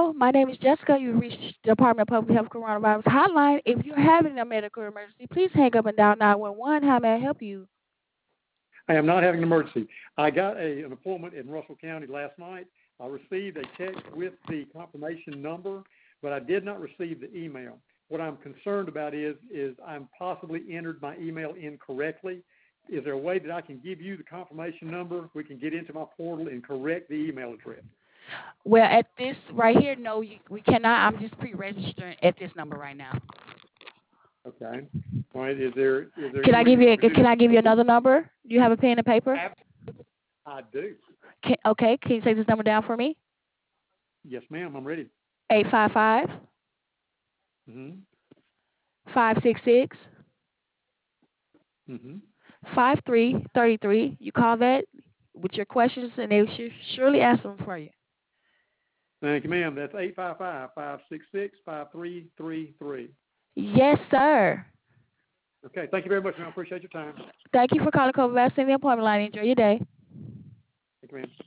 Hello, my name is Jessica. You reached the Department of Public Health Coronavirus Hotline. If you're having a medical emergency, please hang up and dial 911. How may I help you? I am not having an emergency. I got an appointment in Russell County last night. I received a text with the confirmation number, but I did not receive the email. What I'm concerned about is I'm possibly entered my email incorrectly. Is there a way that I can give you the confirmation number? We can get into my portal and correct the email address. Well, at this right here, no, we cannot. I'm just pre-registering at this number right now. Okay. All right. Is there Can any I way give you you can do? Can I give you another number? Do you have a pen and paper? I do. Okay. Can you take this number down for me? Yes, ma'am. I'm ready. 855 Mhm. 566 Mhm. 5333. You call that with your questions, and they should surely answer them for you. Thank you, ma'am. That's 855-566-5333. Yes, sir. Okay. Thank you very much, ma'am. I appreciate your time. Thank you for calling COVID vaccine the appointment line. Enjoy your day. Thank you, ma'am.